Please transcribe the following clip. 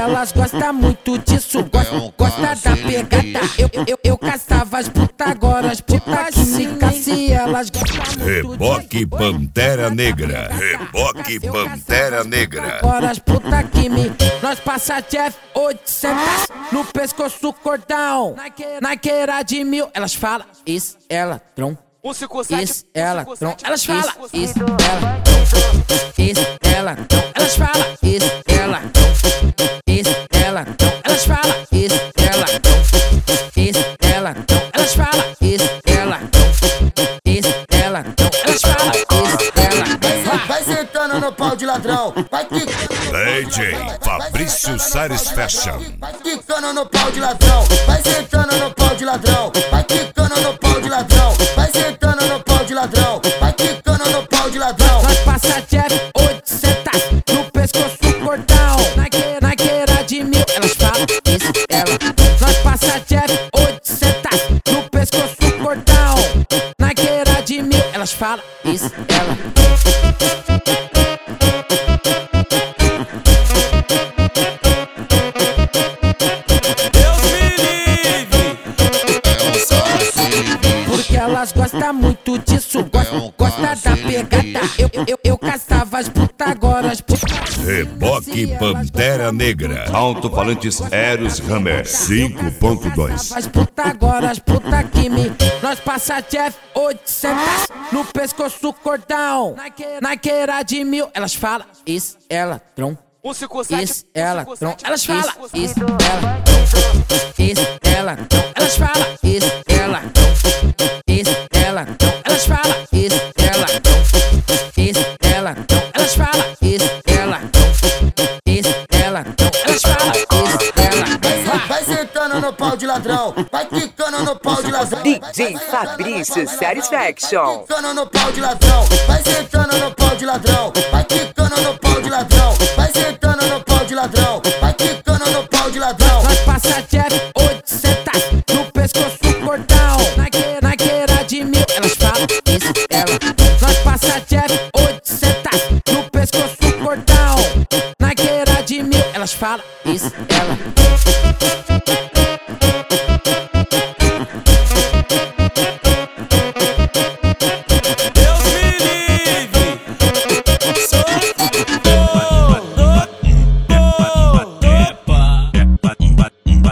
elas gostam muito disso, gosta da pegada. Eu caçava as putas, agora as putas se casse, elas gostam muito. Reboque Pantera Negra, Reboque Pantera Negra. Agora as putas que me... Nós passa Jeff 800 no pescoço cordão, naqueira de 1000. Elas falam, isso é ladrão. Isso é ladrão. Elas falam, isso é ladrão. Isso é ladrão. Elas falam, isso é ladrão. Isso é ladrão. Elas falam, isso é ladrão. Isso é ladrão. Elas falam, isso é ladrão. Isso é ladrão. Elas falam, isso é ladrão. Vai sentando no pau de ladrão. Vai quicando. DJ Fabrício Sares Fashion. Vai quicando no pau de ladrão. Vai sentando no pau de ladrão. Vai quicando no pau de ladrão. Vai sentando no pau de ladrão. Vai quicando no pau de ladrão. Nós passa Jeff 800 no pescoço cordão, naqueira de 1000. Elas falam, isso é ladrão. Nós passa Jeff 800 no pescoço cordão, naqueira de 1000. Elas falam, isso é ladrão. Porque elas gostam muito disso, gosta da pegada. Eu caçava as putas, agora as putas. Reboque Pantera Negra. Alto-falantes Eros Hammer 5.2. As putas, agora as putas que me... Nós passa Jeff 800 no pescoço cordão, naqueira de 1000. Elas falam, isso é ladrão. Isso é ladrão. Elas falam, isso é ladrão. Isso é ladrão. Elas falam, isso é ladrão. Isso é ladrão. Elas falam, isso é ladrão. Isso é ladrão. Elas falam, isso é ladrão. Isso é ladrão. Elas falam, isso é ladrão. Vai sentando no pau de ladrão. Vai quicando no pau de ladrão. DJ Fabrício Satisfaction. Vai quicando no pau de ladrão. Vai sentando no pau de ladrão. Vai quicando no pau de ladrão. Vai sentando no pau de ladrão. Vai quicando no pau de ladrão. Nós passa Jeff 800 no pescoço cordão, naqueira de 1000. Elas falam, isso é ladrão. Nós passa Jeff 800 no pescoço cordão, naqueira de 1000. Elas falam, isso é ladrão.